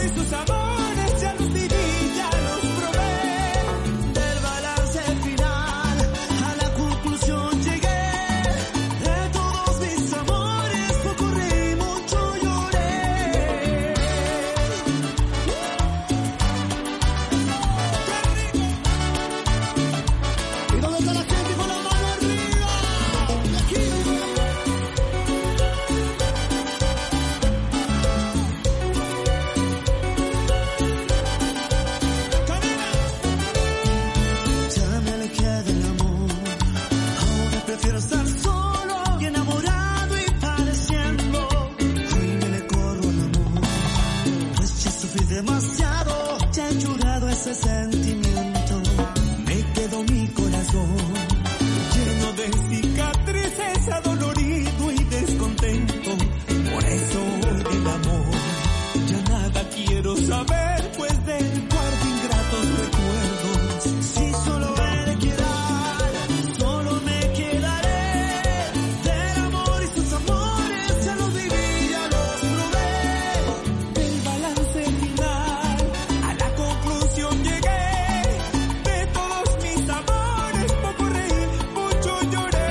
y sus amores ya los viví, ya los probé. Del balance final a la conclusión llegué. De todos mis amores poco reí, mucho lloré. ¿Y dónde está la gente con la mano arriba? De aquí. Ya me alejé del amor, ahora prefiero estar solo y enamorado y padeciendo. Hoy me le corro al amor, pues ya sufrí demasiado, ya he llorado ese sentimiento. Me quedó mi corazón lleno de cicatrices, adolorido y descontento. Por eso del amor ya nada quiero saber, pues del guardo ingratos recuerdos. Si solo he de quedar, solo me quedaré. Del amor y sus amores ya los viví, ya los probé. Del balance final a la conclusión llegué. De todos mis amores poco reí, mucho lloré.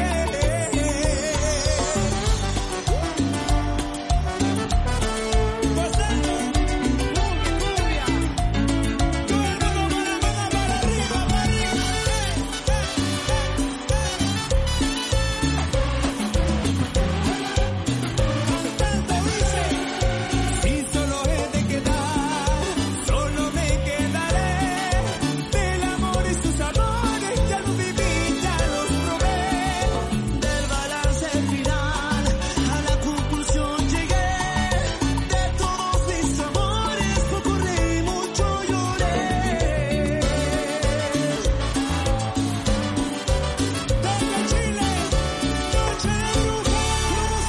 Pasando, cumbia, todo el mundo con la mano para arriba, para arriba. Tanto dice, si solo he de quedar, solo me quedaré. Del amor y sus amores ya los viví, ya los probé. Del balance final a la conclusión llegué. De todos mis amores poco reí, mucho lloré. Desde Chile, Noche de Brujas,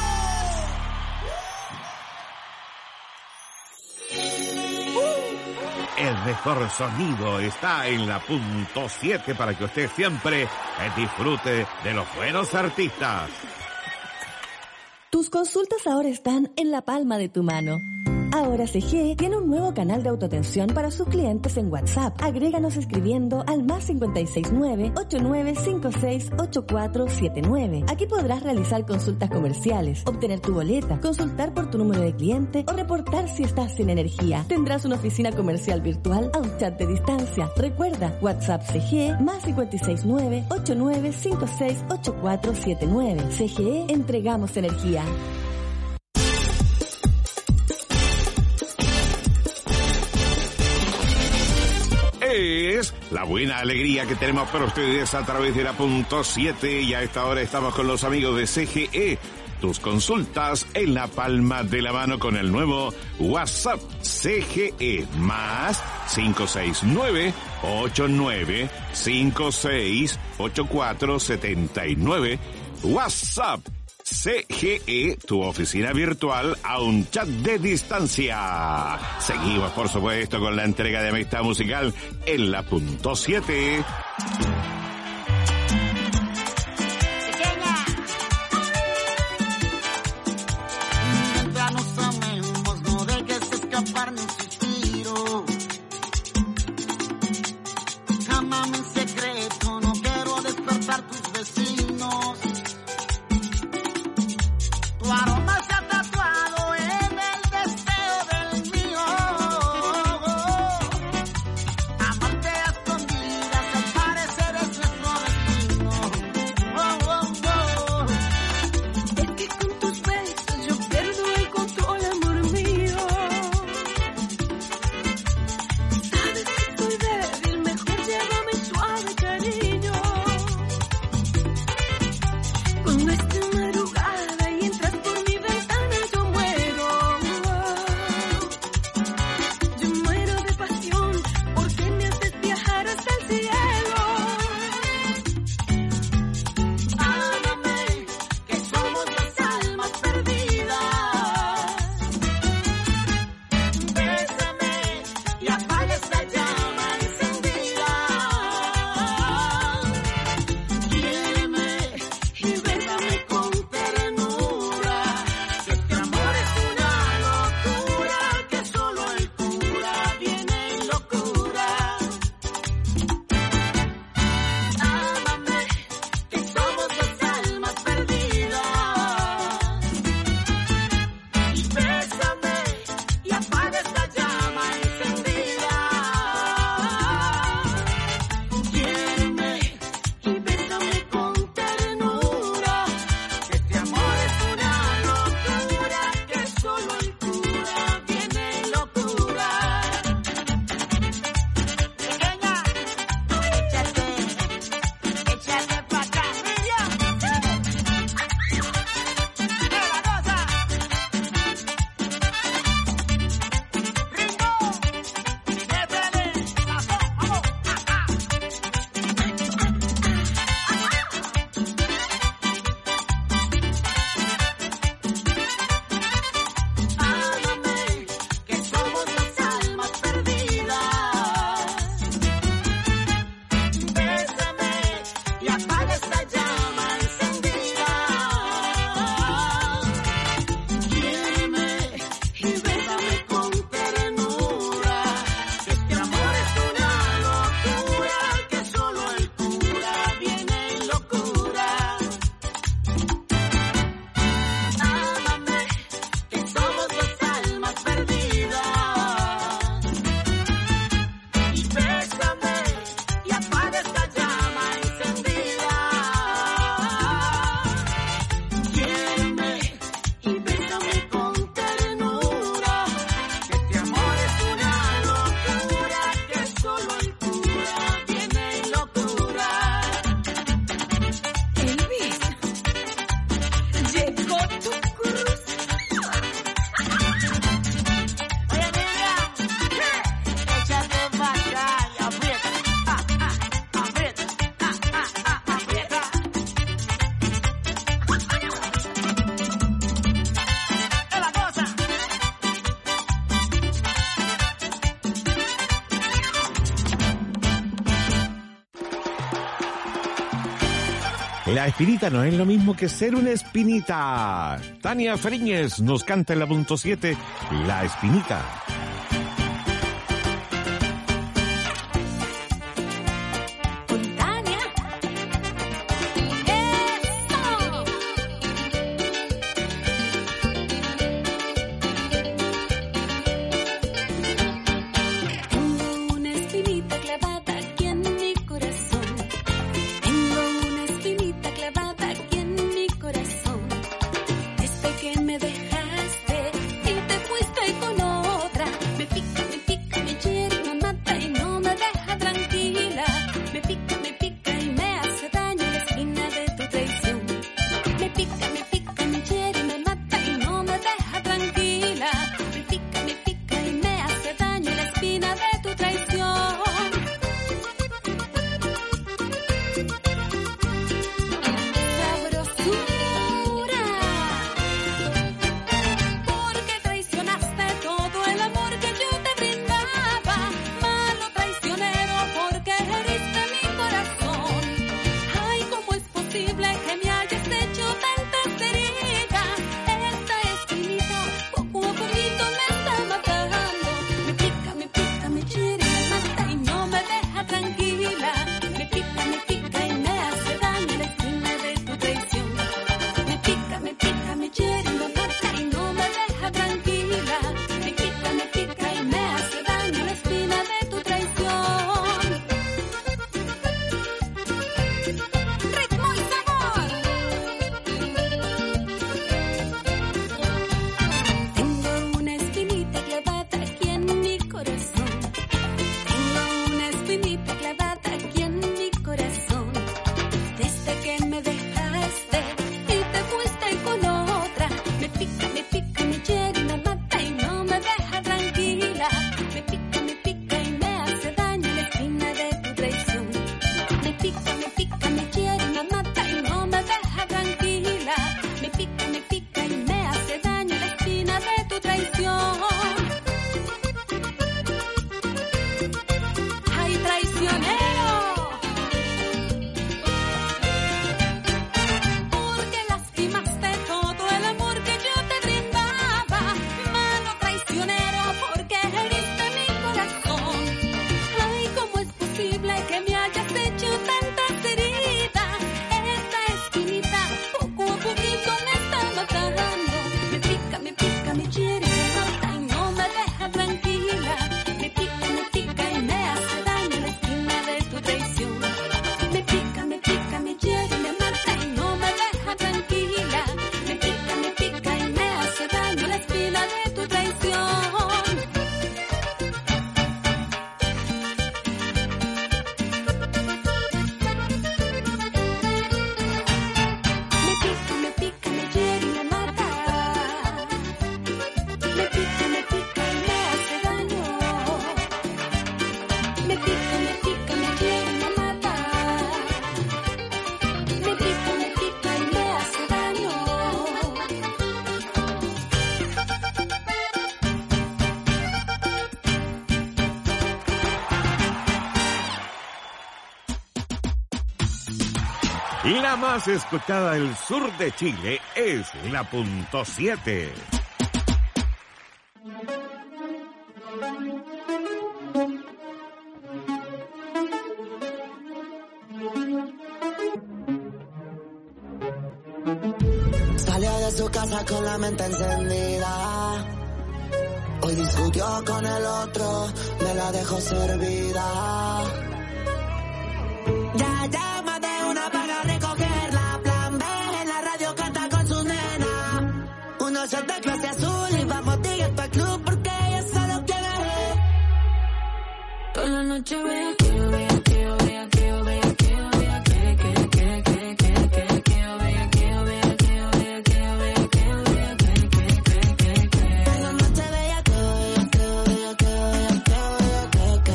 El mejor sonido está en la punto 7 para que usted siempre disfrute de los buenos artistas. Tus consultas ahora están en la palma de tu mano. Ahora CGE tiene un nuevo canal de autoatención para sus clientes en WhatsApp. Agréganos escribiendo al +569 8956 8479. Aquí podrás realizar consultas comerciales, obtener tu boleta, consultar por tu número de cliente o reportar si estás sin energía. Tendrás una oficina comercial virtual a un chat de distancia. Recuerda, WhatsApp CGE +569 8956 8479. CGE, entregamos energía. Es la buena alegría que tenemos para ustedes a través de la punto 7 y a esta hora estamos con los amigos de CGE. Tus consultas en la palma de la mano con el nuevo WhatsApp CGE +569 8956 8479. WhatsApp CGE, tu oficina virtual a un chat de distancia. Seguimos, por supuesto, con la entrega de Amistad Musical en la punto 7. Mientras nos amemos, no dejes escapar mi suspiro. Ámame en secreto, no quiero despertar tus vecinos. Tu aroma se ha tatuado en el deseo del mío. Amarte a escondidas al parecer La espinita no es lo mismo que ser una espinita. Tania Fariñez nos canta en la punto 7, La Espinita. La más escuchada del sur de Chile es la punto 7. Salió de su casa con la mente encendida. Hoy discutió con el otro, me la dejó servida. Ya llama de una para recogerla. Plan B en la radio canta con su nena. Uno shot de clase azul y vamos directo al club porque ella solo quiere. Toda la noche vea que yo vea, que yo vea, que yo vea, que yo vea, que yo vea, que yo vea, que yo vea, que yo vea, que yo vea, que yo vea. Toda la noche vea que yo vea, que yo vea, que yo vea, que yo vea,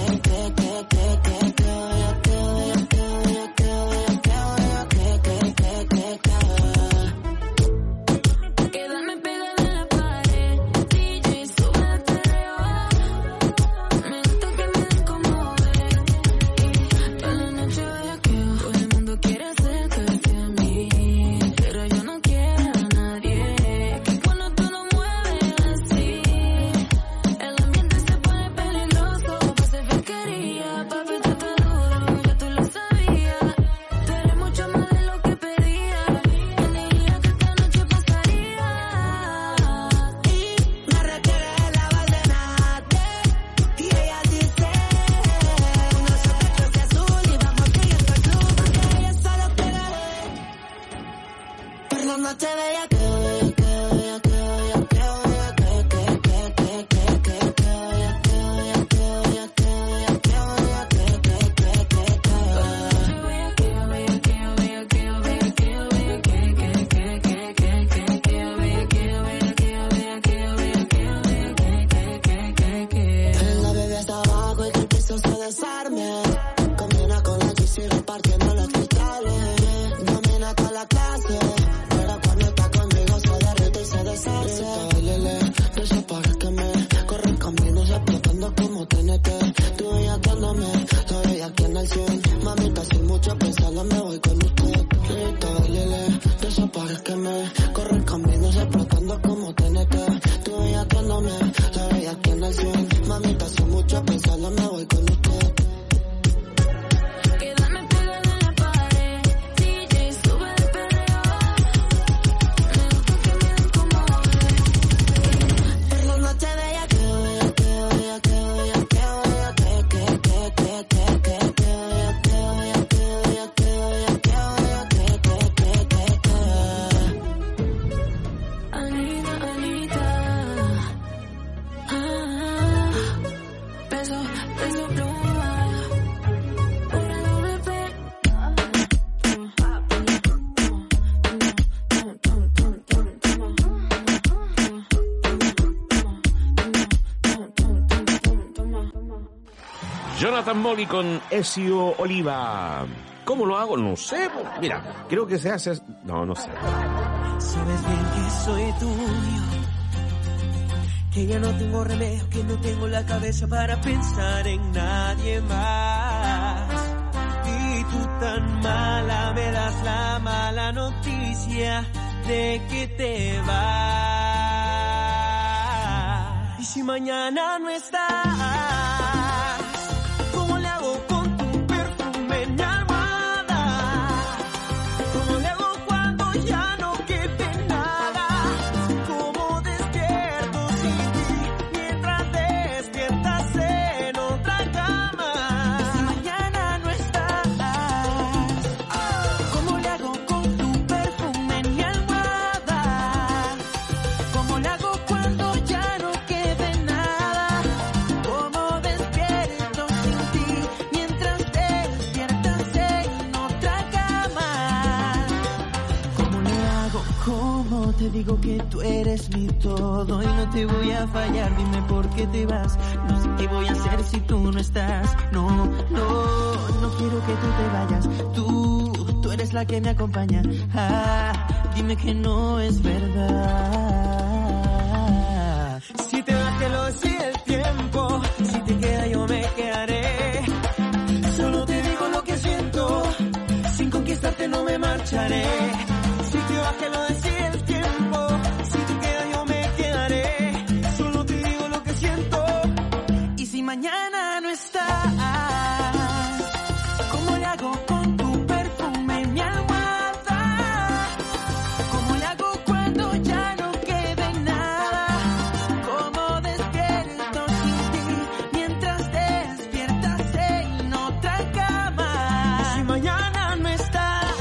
quédame pegada en la pared, DJ sube el perreo. Me gusta que me den como ver. TNT, tú bellaqueándome, estoy bellaqueando al 100. Mamita, sin mucho pensarlo me voy con usted. Grita, lele, desaparezqueme, corre el camino explotando como TNT, tú bellaqueándome, estoy bellaqueando al 100. Mamita, sin mucho pensarlo me voy con usted. Quédame pegada en la pared, DJ, sube el perreo. Me gusta que me den como Por la noche bellaqueo, bellaqueo, bellaqueo, bellaqueo, bellaqueo, Anita, Anita. Peso, peso pluma. Una doble P. Jonathan Molly con Ezio Oliva. ¿Cómo lo hago? No sé. Mira, creo que se hace... No sé. Sabes bien que soy tuyo, que ya no tengo remedio, que no tengo la cabeza para pensar en nadie más. Y tú tan mala me das la mala noticia de que te vas. Y si mañana no estás, ¿cómo le hago con tu perfume en mi almohada? ¿Cómo le hago cuando ya no quede nada? ¿Cómo despierto sin ti mientras despiertas en otra cama? Y si mañana no estás, ¿cómo le hago con tu perfume en mi almohada? ¿Cómo le hago cuando ya no quede nada? ¿Cómo despierto sin ti mientras despiertas en otra cama? ¿Cómo le hago? ¿Cómo te digo que tú eres mi todo y no te voy a fallar? Dime por qué te vas. No sé qué voy a hacer si tú no estás. No quiero que tú te vayas. Tú eres la que me acompaña. Dime que no es verdad. Si te vas te lo decía el tiempo, si te queda yo me quedaré. Solo te digo lo que siento, sin conquistarte no me marcharé. Si te vas te lo decía el tiempo, si te queda yo me quedaré. Solo te digo lo que siento. Y si mañana no estás, ¿cómo le hago con tu perfume en mi almohada? ¿Cómo le hago cuando ya no quede nada? ¿Cómo despierto sin ti mientras despiertas en otra cama? Y si mañana no estás,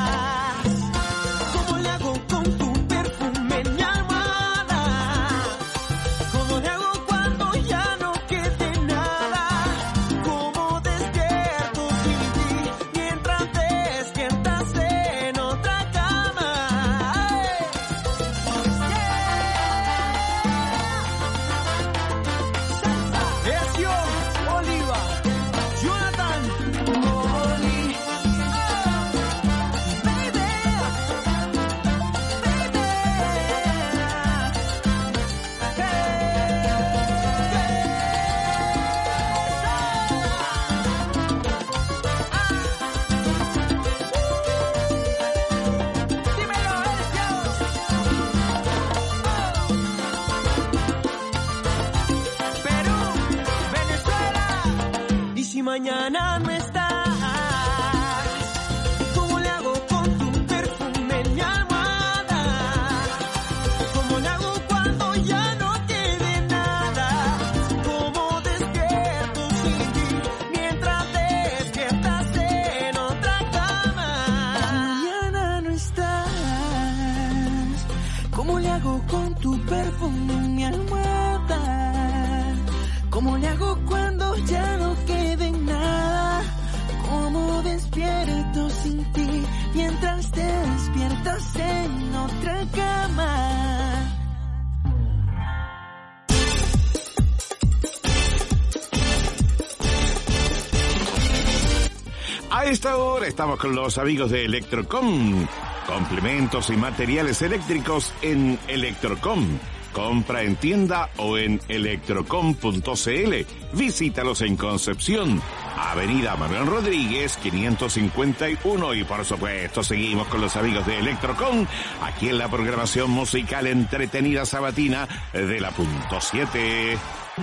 ¿cómo le hago con tu perfume en mi almohada? ¿Cómo le hago cuando ya no quede nada? ¿Cómo despierto sin ti mientras despiertas en otra cama? Ezio Oliva, Jonathan Molly. Baby, dímelo, Ezio. Perú, Venezuela. Y si mañana no estás, ¿cómo le hago con tu perfume en mi almohada? ¿Cómo le hago cuando ya no quede nada? ¿Cómo despierto sin ti mientras despiertas en otra cama? Mañana no estás, ¿cómo le hago con tu perfume en mi almohada? ¿Cómo le hago cuando ya no quede nada? ¿Cómo despierto sin ti mientras te despiertas en otra cama? A esta hora estamos con los amigos de Electrocom. Complementos y materiales eléctricos en Electrocom. Compra en tienda o en electrocom.cl. Visítalos en Concepción, Avenida Manuel Rodríguez, 551. Y por supuesto, seguimos con los amigos de Electrocom, aquí en la programación musical entretenida sabatina de la .7.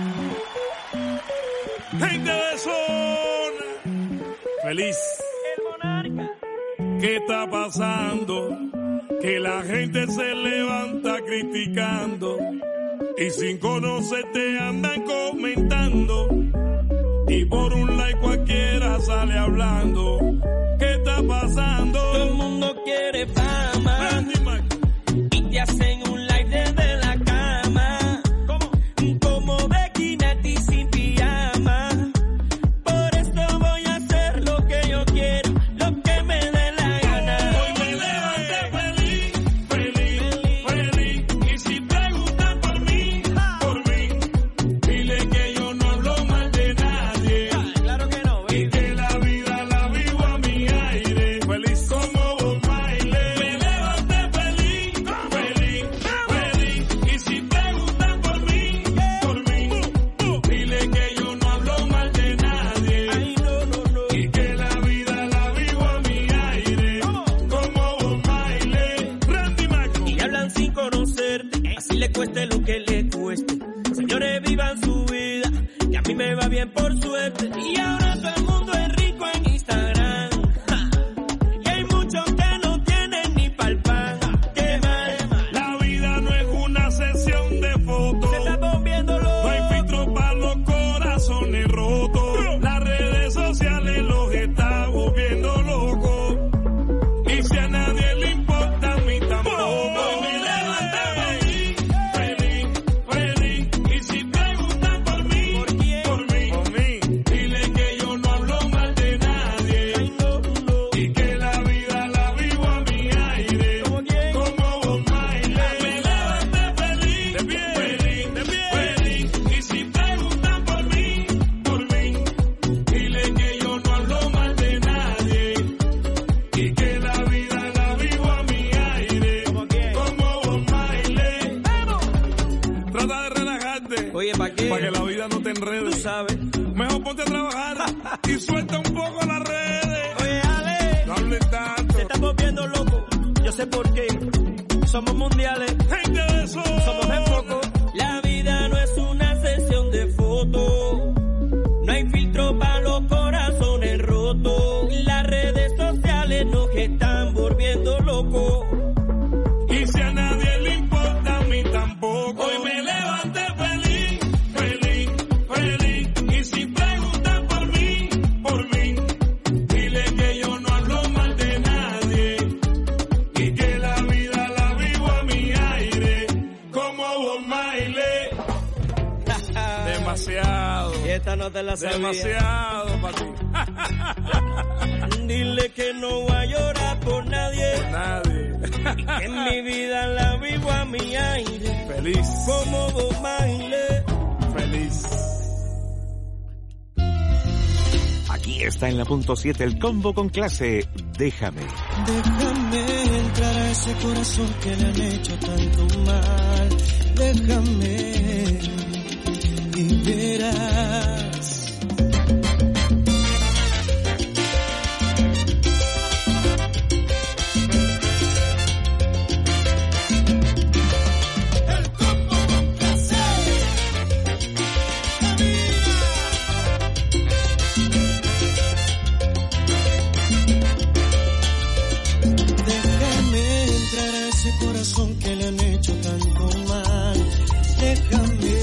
Gente de zona, feliz. El monarca. ¿Qué está pasando? Que la gente se levanta criticando y sin conocerte andan comentando y por un like cualquiera sale hablando. ¿Qué está pasando? Todo el mundo quiere fama y te hacen un live desde la cama. ¿Cómo? Como Becky Nati sin pijama. Por esto voy a hacer lo que yo quiero, lo que me dé la gana. Hoy me levanté feliz, feliz, feliz. Y si preguntan por mí, dile que yo no hablo mal de nadie. Claro que no, Y que la vida la vivo a mi aire. Feliz como Bob Marley. Me levanté feliz, feliz, feliz. Y si preguntan por mí, dile que yo no hablo mal de nadie. Ay, no, no, no. Y que la vida la vivo a mi aire. Como Bob Marley. Randy Marco. Y hablan sin conocerte, así le cueste lo que le cueste. Señores, vivan su vida, que a mí me va bien por suerte. Y ahora todo el mundo es rico en Instagram. Ja. Y hay muchos que no tienen ni pa'l pan. Qué mal. La vida no es una sesión de fotos. Se está volviendo loco. No hay filtro para los corazones rotos. Las redes sociales los están volviendo locos. Y si a nadie le importa, a mí tampoco. Hoy me levanté feliz, feliz, feliz. Y si preguntan por mí, ¿Por quién? por mí, dile que yo no hablo mal de nadie. Ay, no, no. Y que la vida la vivo a mi aire. ¿Cómo quién? Como Bob Marley. Me levanté feliz, De pie, feliz, de pie. feliz. Y si preguntan por mí, dile que yo no hablo mal de nadie. Y que la vida la vivo a mi aire. ¿Cómo quién? Como Bob Marley. Trata de relajarte. Oye, ¿para qué? Para que la vida no te Tú enrede. sabes. Mejor ponte a trabajar y suelta un poco las redes. Oye, Ale, No hables tanto. se está volviendo loco. Yo sé por qué. Somos mundiales. Gente de zona. Somos en foco. La vida no es una sesión de fotos. No hay filtro para los corazones rotos. Las redes sociales nos están volviendo locos. Y si a nadie le importa, a mí tampoco. Hoy me levanté feliz, feliz, feliz. Y si preguntan por mí, dile que yo no hablo mal de nadie. Y que la vida la vivo a mi aire. Como Bob Marley. Demasiado. Y esta no te la sabía. Demasiado para ti. Dile que no voy a llorar por nadie. Nadie. Que en mi vida la vivo a mi aire. Feliz. Como Bob Marley. Feliz. Aquí está en la .7 el combo con clase. Déjame. Déjame entrar a ese corazón que le han hecho tanto mal. Déjame y verás. El combo con clase. Déjame entrar a ese corazón que le han hecho tanto mal. Déjame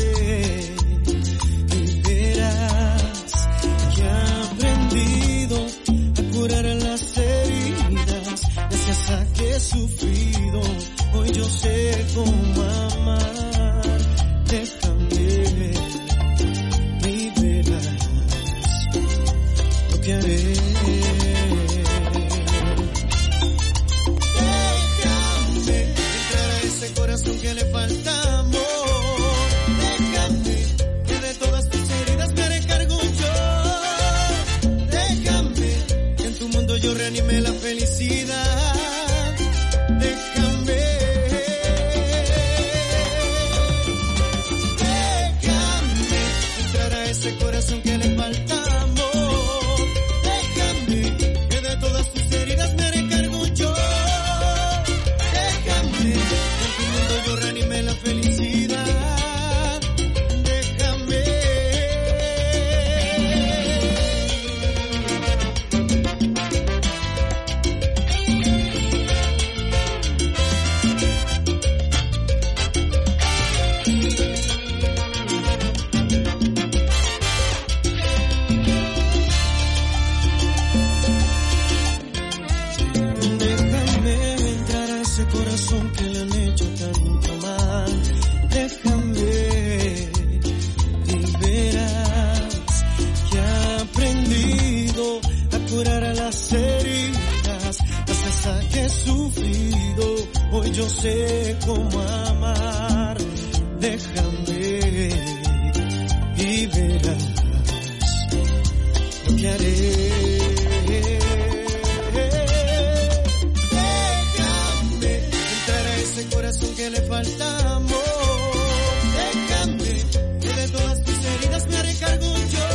y verás que he aprendido a curar las heridas. Gracias a que he sufrido, hoy yo sé cómo amar. Déjame y verás lo que haré. Déjame entrar a ese corazón que le falta amor. Déjame que de todas tus heridas me haré cargo yo. Déjame que en tu mundo yo reanime la felicidad. Déjame ese corazón que le falta amor. Déjame que de todas tus heridas me haré cargo yo. Déjame que en tu mundo yo reanime la felicidad. Que le han hecho tanto mal, déjame y verás que he aprendido a curar a las heridas, gracias a que he sufrido, hoy yo sé cómo amar. Déjame y verás lo que haré. Ese corazón que le falta amor. Déjame que de todas tus heridas me haré cargo yo.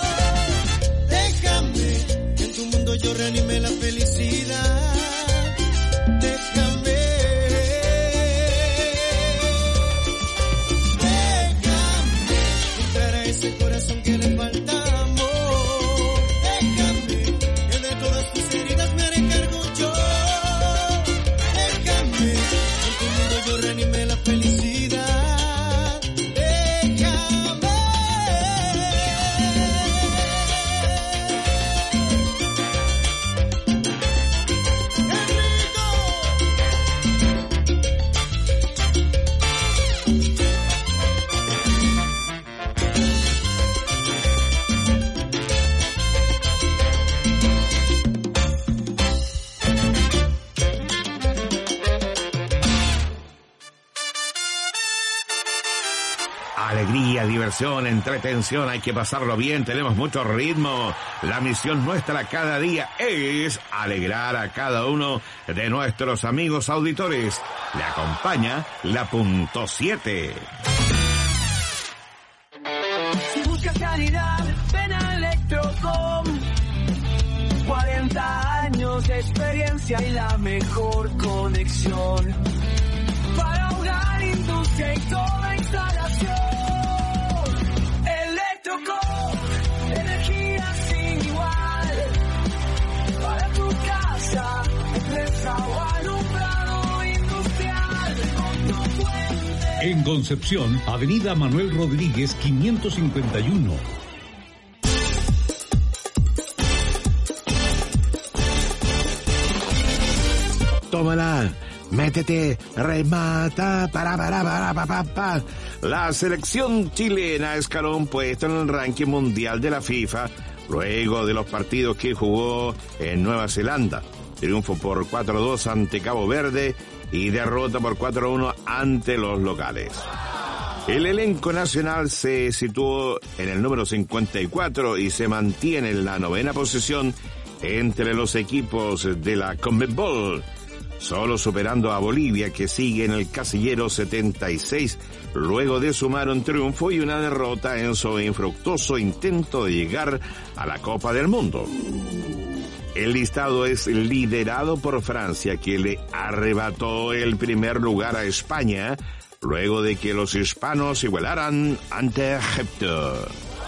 Déjame que en tu mundo yo reanime la felicidad. Déjame entrar a ese corazón que le falta amor. Déjame que de todas tus heridas me haré cargo yo. Déjame yo reanime la felicidad. Déjame. Alegría, diversión, entretención, hay que pasarlo bien, tenemos mucho ritmo. La misión nuestra cada día es alegrar a cada uno de nuestros amigos auditores. Le acompaña la punto 7. Si buscas calidad, ven a Electrocom. 40 años de experiencia y la mejor conexión para hogar, industria y toda instalación. Electrocom, energía sin igual. Para tu casa, empresa o alumbrado industrial. En Concepción, Avenida Manuel Rodríguez, 551. Tómala, métete, remata, pa. La selección chilena escaló un puesto en el ranking mundial de la FIFA luego de los partidos que jugó en Nueva Zelanda. Triunfo por 4-2 ante Cabo Verde y derrota por 4-1 ante los locales. El elenco nacional se situó en el número 54 y se mantiene en la 9ª posición entre los equipos de la CONMEBOL, solo superando a Bolivia, que sigue en el casillero 76, luego de sumar un triunfo y una derrota en su infructuoso intento de llegar a la Copa del Mundo. El listado es liderado por Francia, que le arrebató el primer lugar a España, luego de que los hispanos igualaran ante Egipto.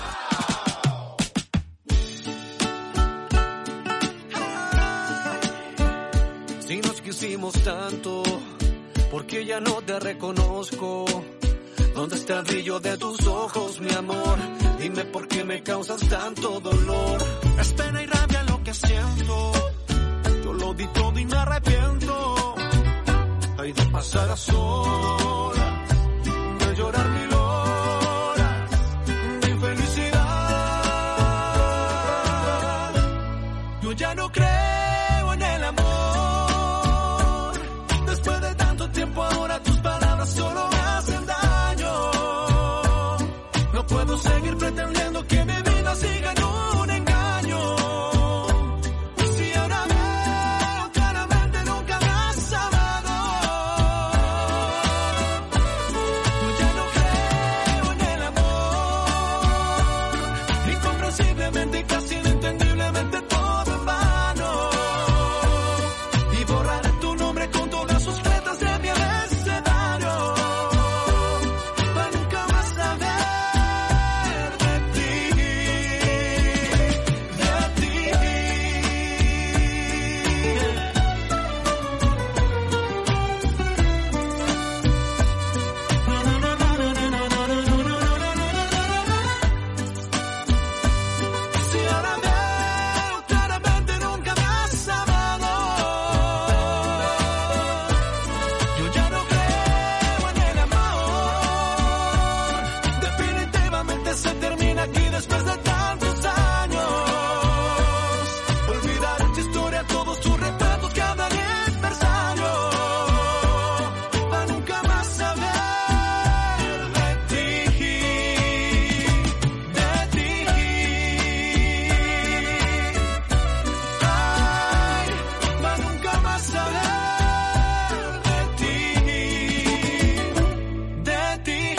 Hicimos tanto, porque ya no te reconozco. ¿Dónde está el brillo de tus ojos, mi amor? Dime por qué me causas tanto dolor. Es pena y rabia lo que siento. Yo lo di todo y me arrepiento. Hay de pasar a solas, de llorar 1000 horas de infelicidad. Yo ya no creo en el amor. Ahora tus palabras solo me hacen daño. No puedo seguir pretendiendo que mi vida siga en un engaño. Si ahora veo claramente nunca me has amado. imposiblemente y casi inentendiblemente todo en vano. Y borraré tu nombre con todas sus letras de mi abecedario. Para nunca más saber de ti, de ti. Si ahora veo claramente nunca me has amado, yo ya no creo en el amor. Definitivamente se termina aquí después de tantos años. Olvidar tu historia, todos tus retratos, cada aniversario. Para nunca más saber de ti, de ti. Ay, para nunca más saber de ti, de ti.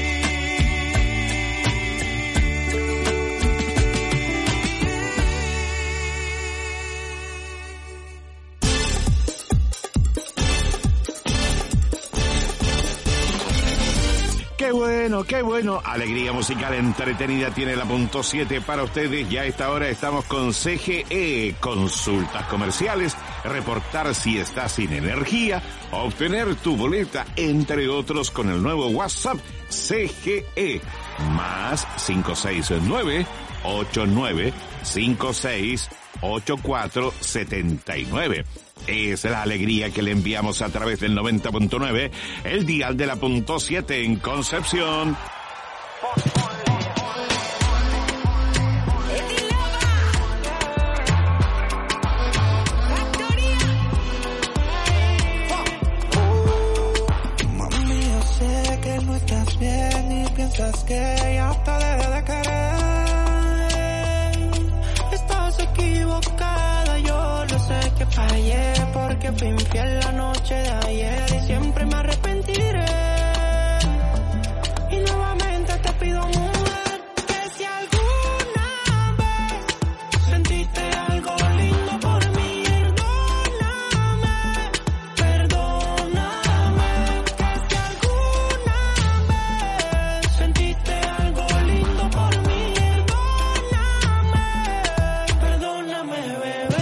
Qué bueno. Alegría musical entretenida tiene la punto 7 para ustedes. Ya a esta hora estamos con CGE. Consultas comerciales, reportar si estás sin energía, obtener tu boleta, entre otros, con el nuevo WhatsApp CGE. Más 569-8956-8479. Es la alegría que le enviamos a través del 90.9, el dial de la punto 7 en Concepción. Mami, yo sé que no estás bien y piensas que ya te dejé de querer. Estás equivocada, yo lo sé que fallé porque fui infiel la noche de ayer y siempre me arrepentiré. Y nuevamente te pido, mujer, que si alguna vez sentiste algo lindo por mí, perdóname, que si alguna vez sentiste algo lindo por mí, perdóname, bebé.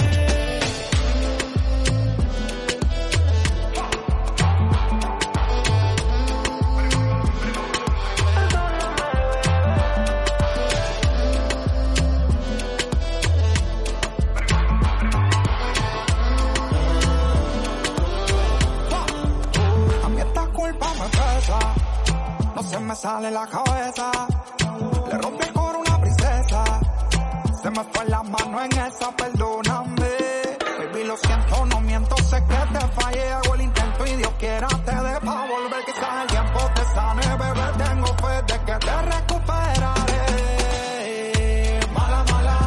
A mí esta culpa me pesa, no se me sale la cabeza. Le rompí el coro a una princesa, se me fue la mano en esa, perdóname. Baby, lo siento, no miento, sé que te fallé, hago el intento y Dios quiera te dé pa' volver. Quizás el tiempo te sane, bebé, tengo fe de que te recuperaré. Mala, mala,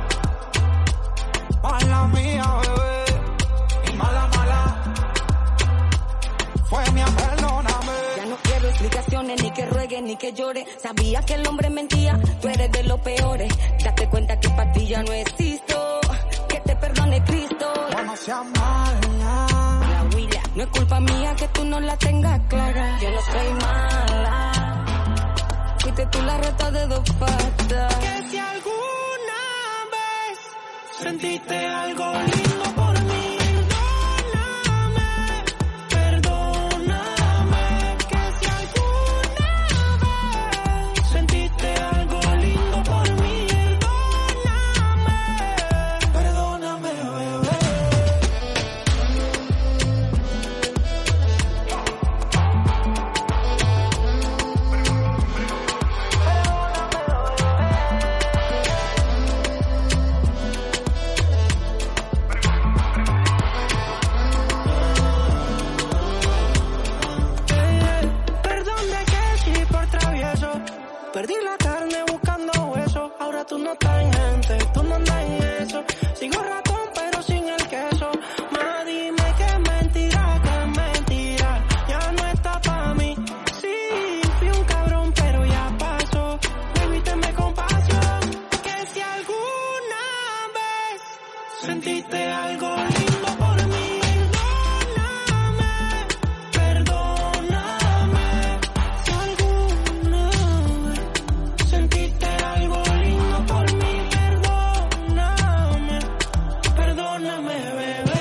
mala mía, bebé, y mala, mala, fue mi perdóname. Ya no quiero explicaciones, ni que ruegue, ni que llore. Sabía que el hombre mentía, tú eres de los peores. Date cuenta que para ti ya no existo. Que te perdone Cristo. No seas mala, La huila, no es culpa mía que tú no la tengas clara. Yo no soy mala. Fuiste tú la rata de dos patas. que si alguna vez sentiste algo lindo por mí, perdóname, que si alguna vez sentiste algo lindo por mí, perdóname, bebé. Sentiste algo lindo por mí. Perdóname si alguna vez sentiste algo lindo por mí. Perdóname, bebé.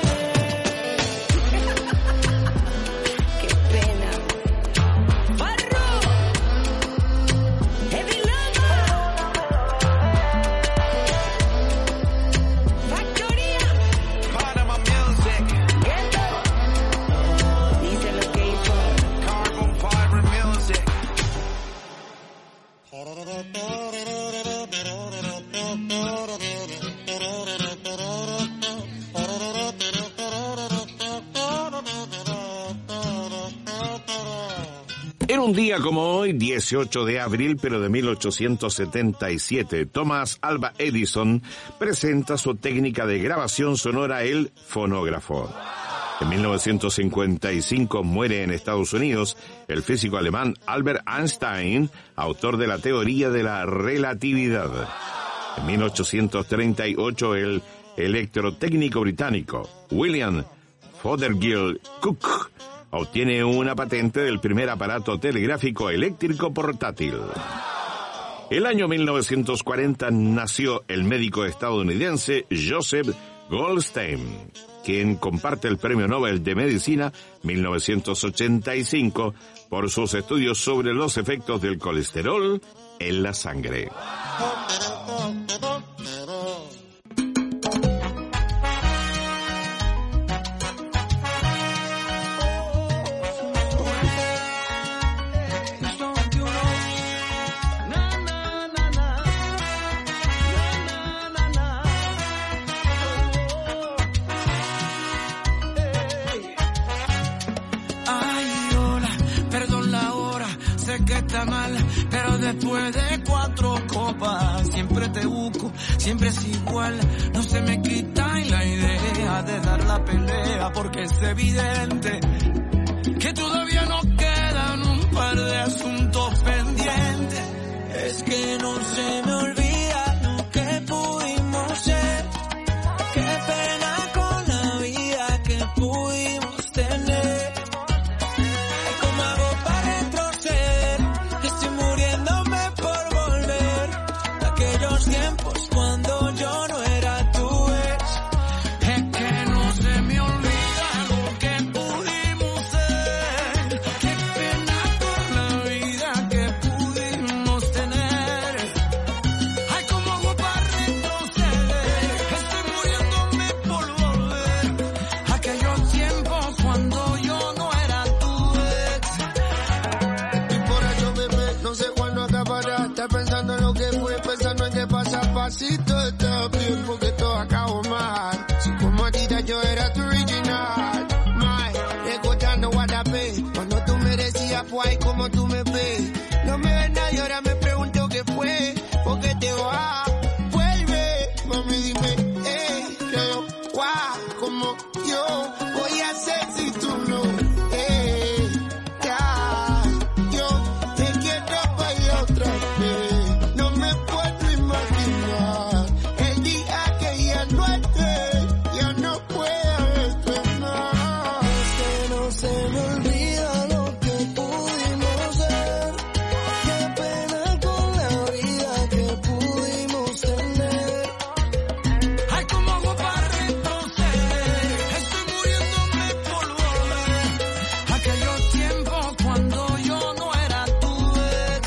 Qué pena. Barro. Heavy Lava. Factoría. Panama Music. Ghetto. Dice lo que hizo. Carbon Fiber Music. Era un día como hoy, 18 de abril, pero de 1877, Thomas Alva Edison presenta su técnica de grabación sonora, el fonógrafo. En 1955 muere en Estados Unidos el físico alemán Albert Einstein, autor de la teoría de la relatividad. En 1838 el electrotécnico británico William Fothergill Cooke obtiene una patente del primer aparato telegráfico eléctrico portátil. El año 1940 nació el médico estadounidense Joseph Goldstein, quien comparte el Premio Nobel de Medicina 1985 por sus estudios sobre los efectos del colesterol en la sangre. Pero después de 4 copas siempre te busco, siempre es igual. No se me quita la idea de dar la pelea, porque es evidente que todavía nos quedan un par de asuntos pendientes. Es que no se me olvida lo que pudimos ser. Qué pena con la vida que pudimos tener. Pasito está bien porque todo acabó mal. Si como ahorita yo era tu original. Mal, recordando Guadalajara. Cuando tú me decías, pues ay, como tú me ves. No me ves nadie, ahora me pregunto qué fue. ¿Por qué te vas? Vuelve, mami, dime, pero guau, como yo voy a hacer si tú no. Yo te quiero bailar otra vez. No me puedo imaginar el día que ya no esté, ya no pueda retornar. Es que no se me olvida lo que pudimos ser. Qué pena con la vida que pudimos tener. Ay, como hago para retroceder. Estoy muriéndome por volver. Aquellos tiempos cuando yo no era tu ex.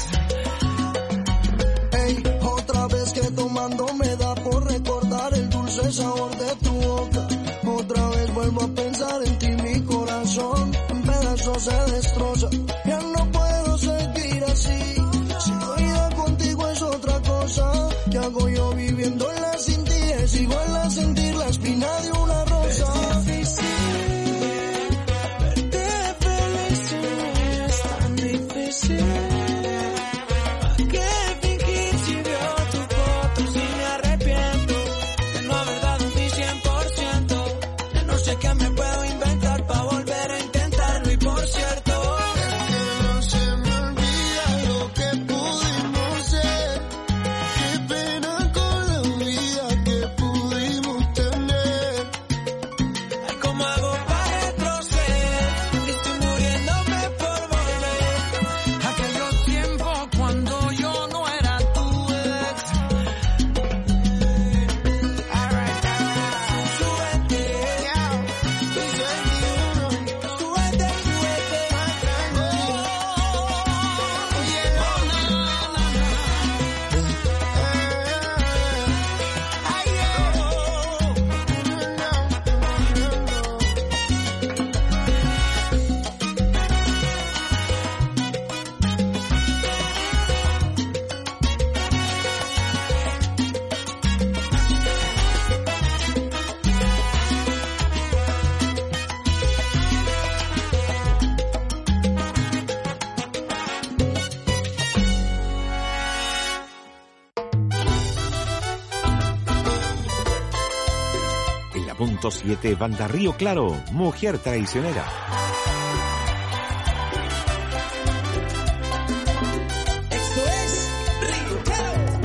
Ey, otra vez que tomando me da por recordar el dulce sabor de tu boca. Otra vez vuelvo a pensar en ti, mi corazón en pedazos se destroza. Ya no puedo seguir así. Si tu vida contigo es otra cosa, ¿qué hago yo viviendo en la sin ti? Es igual a sentir la espina de una rosa. Es difícil verte feliz, es tan difícil. ¿Qué fingir si veo tus fotos y me arrepiento de no haber dado mi 100%? Ya no sé qué me puedo inventar para volver a intentarlo. Y por cierto, No se me olvida lo que pudimos ser. Qué pena con la vida que pudimos tener. 90.7 Banda Río Claro, Mujer Traicionera. Esto es Río Claro.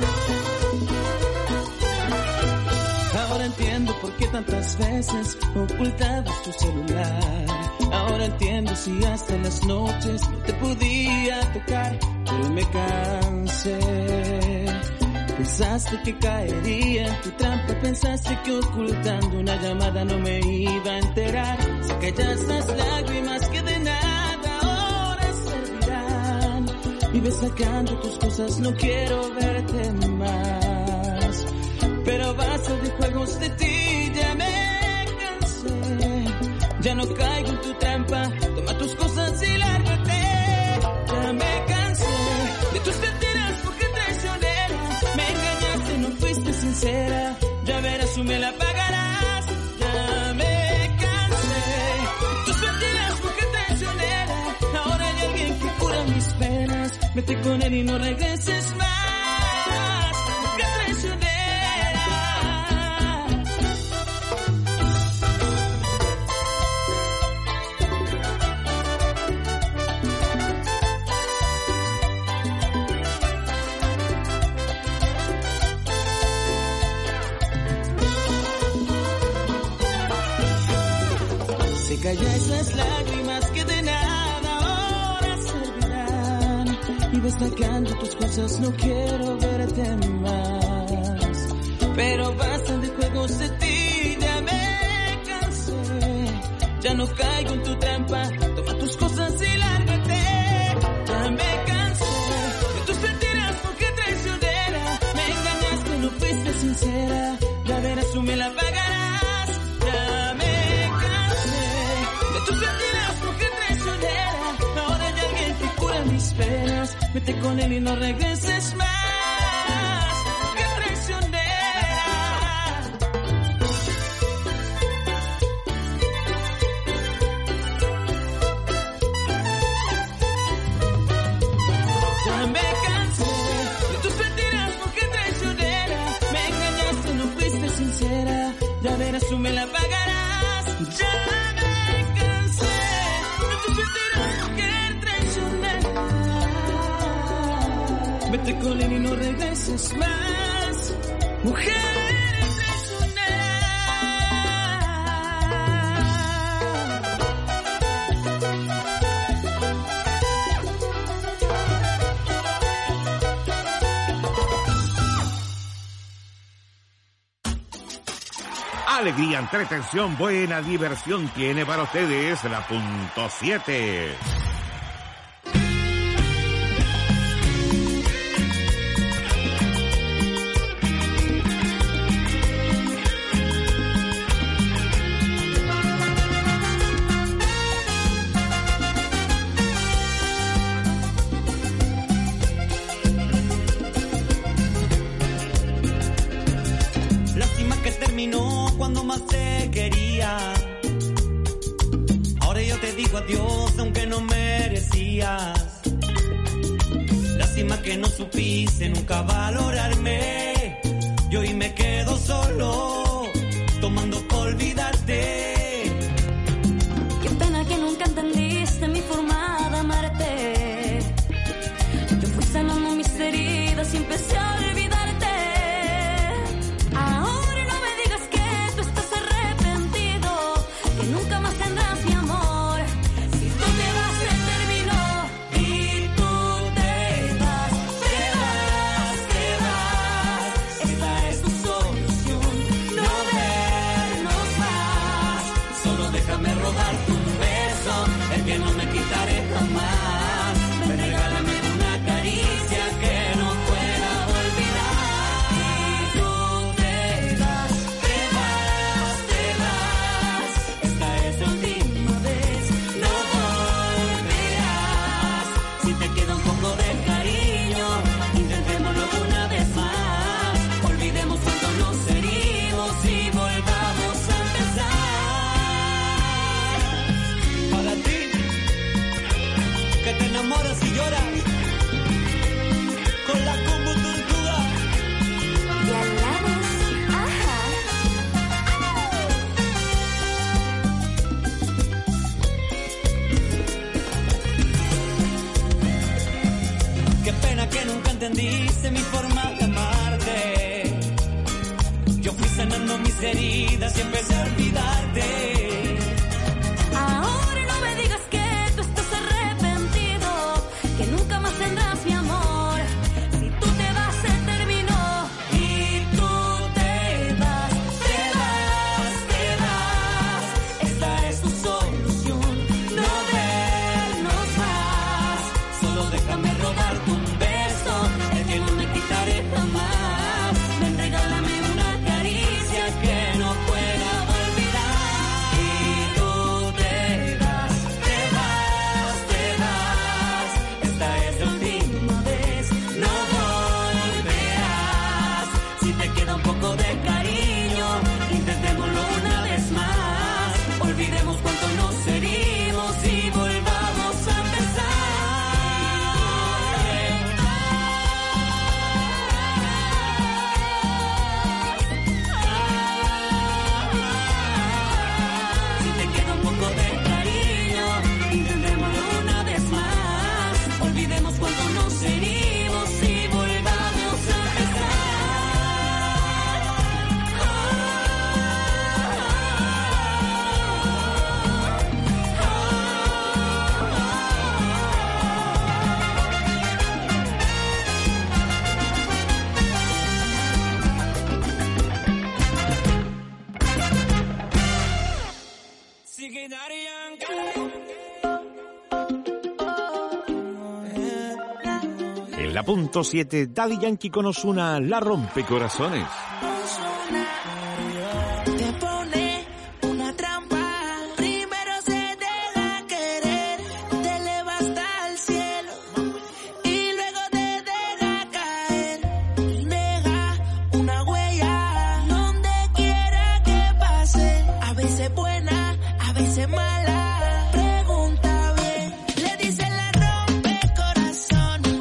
Ahora entiendo por qué tantas veces ocultabas tu celular. Ahora entiendo si hasta las noches no te podía tocar, pero me cansé. Pensaste que caería en tu trampa, pensaste que ocultando una llamada no me iba a enterar. Si callas las lágrimas que de nada ahora servirán. Vives sacando tus cosas, no quiero verte más. Pero basta de juegos de ti, ya me cansé. Ya no caigo en tu trampa, toma tus cosas y lárgate. Ya me cansé de tus mentiras, mujer traicionera. Me engañaste, no fuiste sincera. Ya verás, tú me la pagarás. Ya me cansé de tus mentiras, mujer traicionera. Ahora hay alguien que cura mis penas. Vete con él y no regreses más, mujer traicionera. Si calláis las lágrimas que de nada ahora servirán. Y ves sacando tus cosas, no quiero verte más. Pero basta de juegos de ti, ya me cansé. Ya no caigo en tu trampa, toma tus cosas y lárgate. Ya me cansé de tus mentiras, mujer traicionera. Me engañaste, no fuiste sincera. Ya verás, tú me la pagarás. Ya me cansé de tus mentiras, mujer traicionera. Ahora hay alguien que cura mis penas. Vete con él y no regreses más, mujer traicionera. Ya me cansé de tus mentiras, mujer traicionera. Me engañaste, no fuiste sincera. Ya verás, tú me la pagarás. Ya me cansé de tus mentiras, mujer traicionera. Vete con él y no regreses más, mujer traicionera. Alegría, entretención, buena diversión tiene para ustedes la punto 7. Lástima que terminó cuando más te quería. Ahora yo te digo adiós aunque no merecías. Lástima que no supiste nunca valorarme. Y hoy me quedo solo, tomando por olvidarte. Qué pena que nunca entendiste mi forma de amarte. Yo fui sanando mis heridas y empecé a olvidarte. Ahora no me digas que tú estás arrepentido, que nunca más tendrás mi amor. Si tú te vas, se terminó. Y tú te vas, te vas, te vas. heridas y empecé a olvidarte. Ahora no me digas que tú estás arrepentido, que nunca más tendrás mi amor. Si tú te vas, se terminó. Y tú te vas, te vas, te vas. Esta es tu solución, no vernos más. Solo déjame robarte un beso, el que no me quitaré jamás. Ven, regálame una caricia que no pueda olvidar. Y tú te vas, te vas, te vas. Esta es la última vez, no volverás. Si te queda un poco de cariño, intentémoslo una vez más. Olvidemos cuánto nos herimos y volvamos a empezar. Si te queda un poco de cariño, intentémoslo una vez más. Olvidemos cuánto nos herimos y volvamos a empezar. Sigue Daddy Yankee. En la punto 7, Daddy Yankee con Ozuna, la rompecorazones. Te pone una trampa, primero se deja querer, te eleva hasta el cielo y luego te deja caer, deja una huella donde quiera que pase, a veces buena, a veces mala, pregunta bien, le dice la rompe corazones,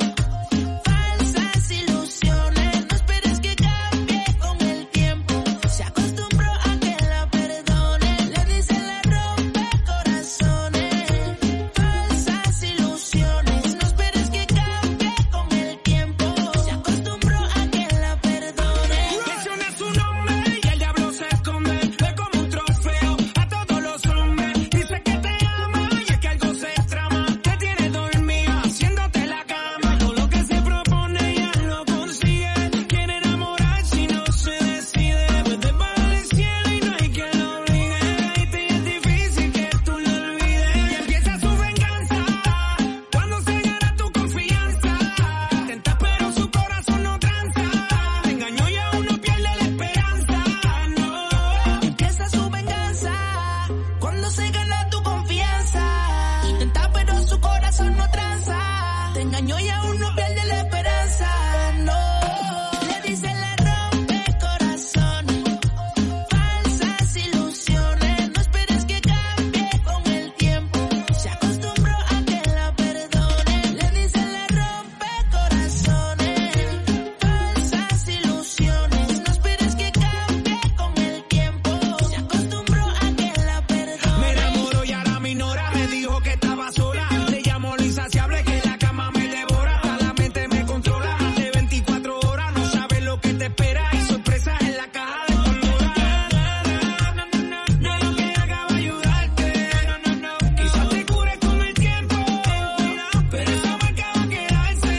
falsas ilusiones, no esperes que cambie con el tiempo, se acostumbró a que la perdone, le dice la rompe corazones, falsas ilusiones, no esperes que cambie con el tiempo, se acostumbró a que la perdone. Menciona su nombre y el diablo se esconde, ve como un trofeo a todos los hombres. Dice que te ama y es que algo se trama, te tiene dormida haciéndote la cama. Todo lo que se propone ella lo consigue, quiere enamorar si no se decide. Puede bajar el cielo y no hay quien lo obligue, y es difícil que tú lo olvides. Y empieza su venganza cuando se gana tu confianza. Intenta pero su corazón no tranza, te engañó y aún no pierde la esperanza. No. Empieza su venganza cuando se gana tu confianza. Intenta pero su corazón no tranza. Te engañó y aún no pierde la esperanza. No. Le dice la rompe corazones, falsas ilusiones. No esperes que cambie con el tiempo. Se acostumbró a que la perdone. Le dice la rompe corazones, falsas ilusiones. No esperes que cambie con el tiempo. Se acostumbró a que la perdone. Me enamoró y ahora me ignora, me dijo que estaba sola. Le llamo lo insaciable que la cama me devora, hasta la mente me controla. Más de 24 horas, no sabes lo que te espera, y sorpresas en la caja de Pandora. No lo que haga va a ayudarte, quizás te cure con el tiempo, pero esa marca va a quedarse.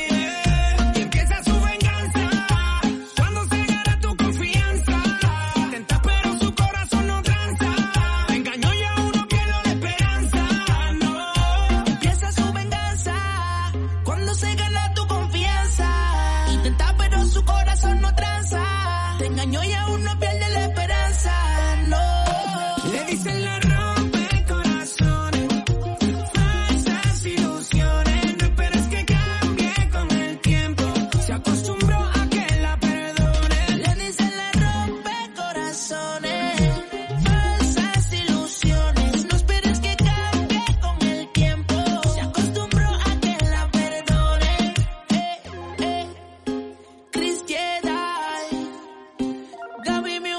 Y empieza su venganza cuando se gana tu confianza. Intenta pero su corazón no tranza, te engañó y aún no pierde la esperanza. No. Empieza su venganza cuando se gana tu confianza. Intenta pero su corazón no tranza. Te engañó y aún no pierde la esperanza. No. Le dicen la rompe corazones, falsas ilusiones. No esperes que cambie con el tiempo, se acostumbró a que la perdone. Le dicen la rompe corazones, falsas ilusiones. No esperes que cambie con el tiempo. Se acostumbró a que la perdone. Cristiedad, Gaby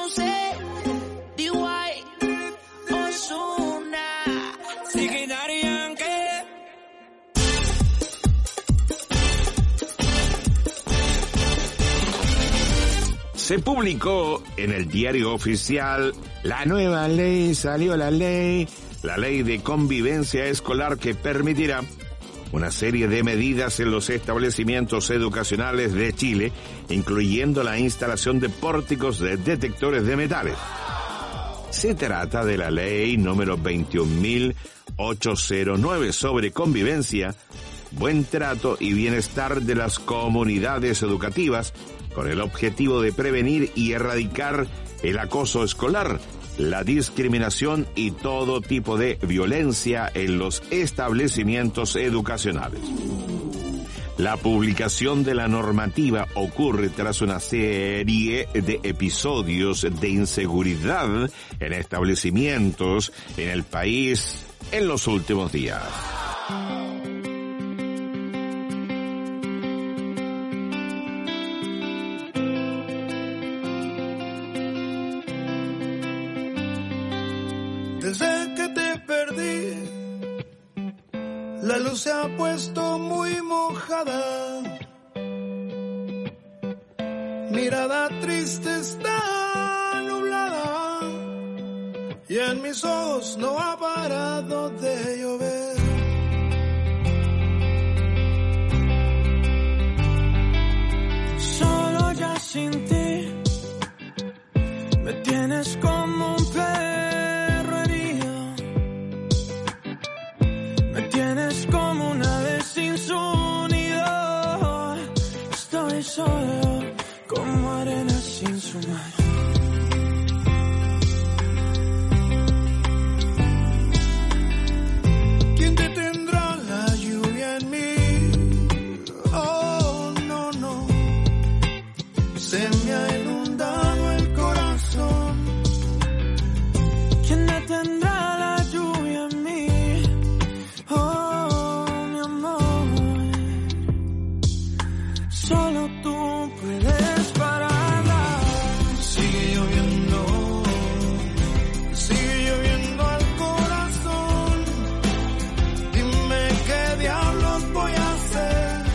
Se publicó en el diario oficial la nueva ley, salió la ley de convivencia escolar que permitirá una serie de medidas en los establecimientos educacionales de Chile, incluyendo la instalación de pórticos de detectores de metales. Se trata de la ley número 21.809 sobre convivencia, buen trato y bienestar de las comunidades educativas, con el objetivo de prevenir y erradicar el acoso escolar, la discriminación y todo tipo de violencia en los establecimientos educacionales. La publicación de la normativa ocurre tras una serie de episodios de inseguridad en establecimientos en el país en los últimos días. Desde que te perdí, la luz se ha puesto muy mojada. Mirada triste está nublada y en mis ojos no ha parado de llover. Solo ya sin ti me tienes como un perro herido. Me tienes como una vez sin su nido. Estoy solo como arena sin su mar. ¿Quién detendrá la lluvia en mí? Oh, no, no. Se me ha inundado el corazón. ¿Quién detendrá la lluvia en mí? Oh, mi amor. Solo tú puedes pararla. Sigue lloviendo al corazón. Dime qué diablos voy a hacer.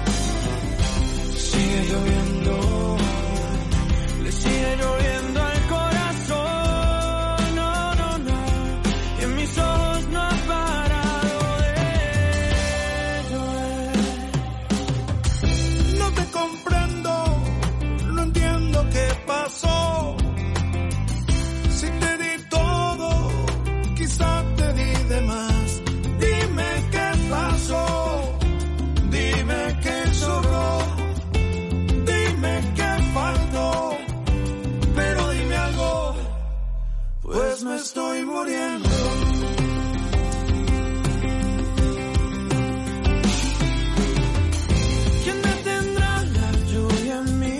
Sigue lloviendo, le sigue lloviendo al corazón. No, no, no, y en mis ojos no ha parado de llover. No te comprendo, no entiendo qué pasó. Si te di todo, quizá te di de más. Dime qué pasó, dime qué sobró, dime qué faltó, pero dime algo, pues me estoy muriendo. ¿Quién detendrá la lluvia en mí?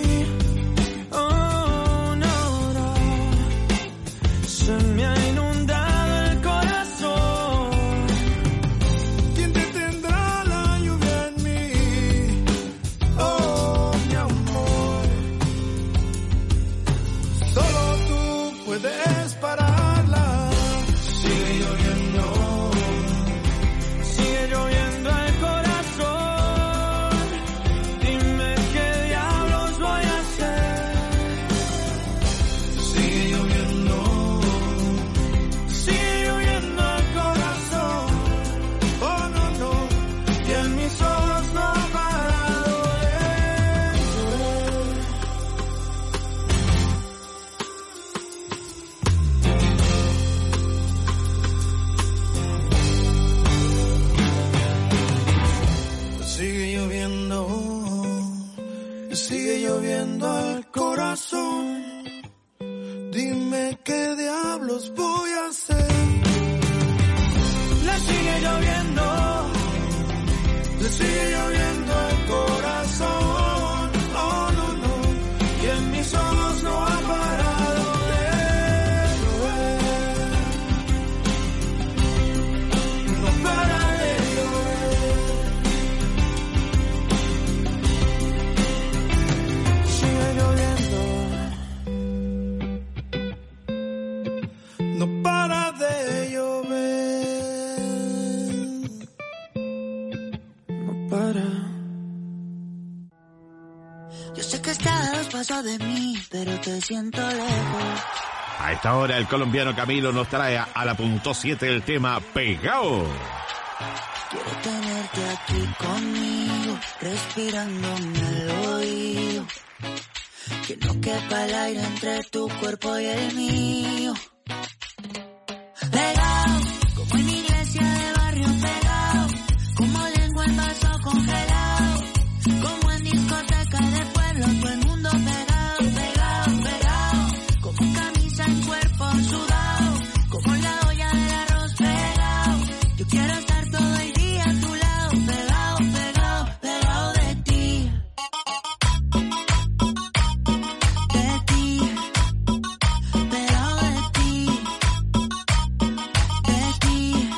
Oh, no, no. Se me ha inundado el corazón. ¿Quién detendrá la lluvia en mí? Oh, mi amor. Solo tú puedes pararla. Sigue lloviendo al corazón. Dime qué diablos voy a hacer. Sigue lloviendo al corazón. Oh, no, no, y en mis ojos no ha parado de llover. Sigue lloviendo al corazón. Dime qué diablos voy a hacer. Le sigue lloviendo al corazón. Oh, no, no, y en mis ojos no ha parado de llover. No para de llover. Sigue lloviendo. No para de llover. No para. pero te siento lejos. A esta hora el colombiano Camilo nos trae a la punto 7 el tema Pegao. Quiero tenerte aquí conmigo, respirándome al oído. Que no quepa el aire entre tu cuerpo y el mío. Pegao, como en iglesia de barrio pegao. Como lengua en vaso congelado. Como en discoteca de pueblo, todo el mundo pegao, pegao, pegao. Como camisa en cuerpo sudado. Como la olla del arroz pegao. Yo quiero estar todo el día a tu lado. Pegao, pegao, pegao de ti. De ti. Pegao de ti. De ti.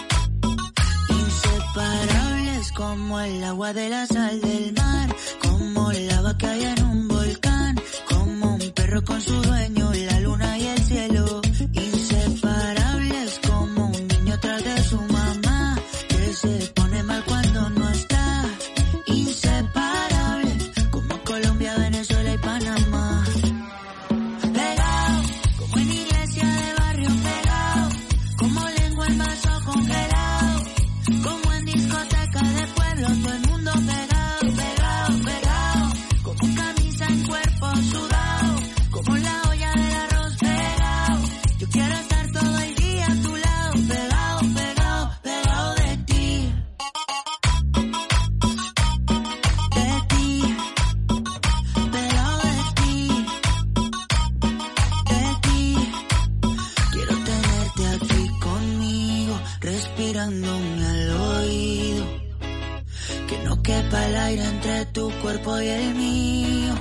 Inseparables como el agua de la sal del mar. Como lava que hay en un volcán. Como un perro con su dueño, la luna y el cielo. Inseparables como un niño tras de su mamá. Que se pone mal cuando no está. Inseparables como Colombia, Venezuela y Panamá. Pegao, como en iglesia de barrio pegao. Como lengua en vaso congelado. Como en discoteca de pueblo, todo el mundo pegao, pegao, pegao. Como camisa en cuerpo sudado. Como la olla del arroz pegao. Yo quiero estar todo el día a tu lado. Pegao, pegao, pegao de ti. De ti. Pegao de ti. De ti. Quiero tenerte aquí conmigo, respirándome al oído. Que no quepa el aire entre tu cuerpo y el mío.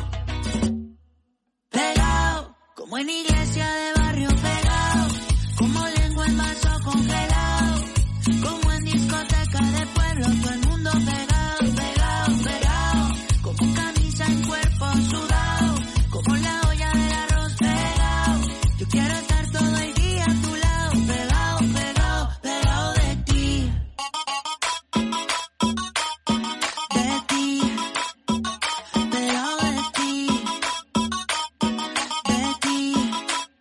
Pegao, como en iglesia de barrio pegao. Como lengua en vaso congelado. Como en discoteca de pueblo, todo el mundo pegao, pegao, pegao. Como camisa en cuerpo sudado. Como la olla del arroz pegao. Yo quiero estar todo el día a tu lado. Pegao, pegao, pegao de ti. De ti. Pegao de ti. De ti.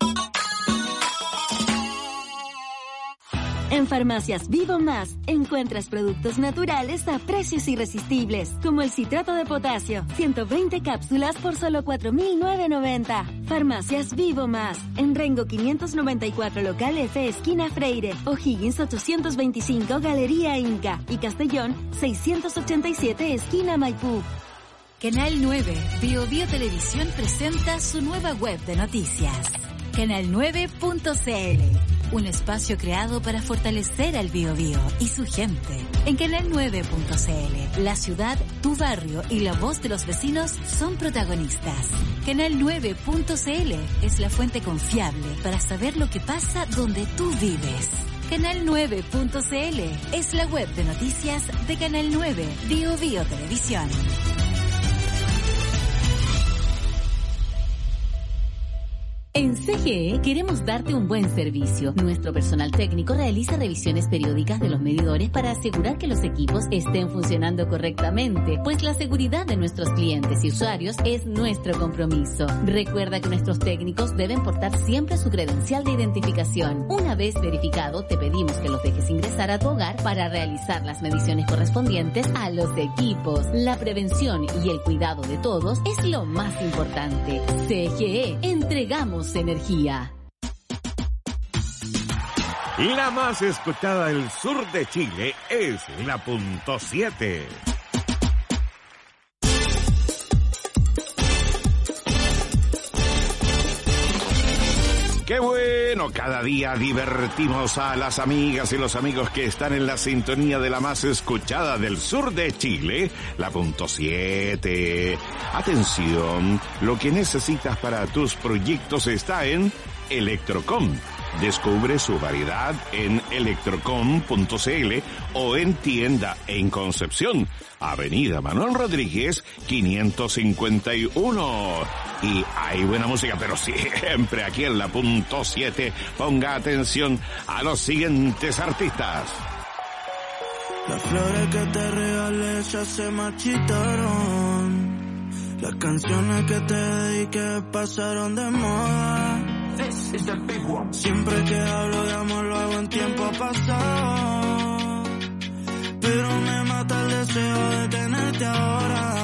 En Farmacias Vivo Más encuentras productos naturales a precios irresistibles, como el citrato de potasio, 120 cápsulas por solo 4.990. Farmacias Vivo Más, en Rengo 594 local F, esquina Freire, O'Higgins 825 Galería Inca y Castellón 687 esquina Maipú. Canal 9, Bio Televisión presenta su nueva web de noticias. Canal9.cl, un espacio creado para fortalecer al Biobío y su gente. En Canal9.cl, la ciudad, tu barrio y la voz de los vecinos son protagonistas. Canal9.cl es la fuente confiable para saber lo que pasa donde tú vives. Canal9.cl es la web de noticias de Canal 9, Bio Televisión. En CGE queremos darte un buen servicio. Nuestro personal técnico realiza revisiones periódicas de los medidores para asegurar que los equipos estén funcionando correctamente, pues la seguridad de nuestros clientes y usuarios es nuestro compromiso. Recuerda que nuestros técnicos deben portar siempre su credencial de identificación. Una vez verificado, te pedimos que los dejes ingresar a tu hogar para realizar las mediciones correspondientes a los equipos. La prevención y el cuidado de todos es lo más importante. CGE, entregamos energía. La más escuchada del sur de Chile es la punto 7. ¡Qué bueno! Cada día divertimos a las amigas y los amigos que están en la sintonía de la más escuchada del sur de Chile, la punto 7. Atención, lo que necesitas para tus proyectos está en Electrocom. Descubre su variedad en electrocom.cl o en tienda en Concepción, Avenida Manuel Rodríguez 551. Y hay buena música, pero siempre aquí en la punto 7. Ponga atención a los siguientes artistas. Las flores que te regalé ya se marchitaron. Las canciones que te dediqué pasaron de moda. Siempre que hablo de amor lo hago en tiempo pasado, pero me mata el deseo de tenerte ahora.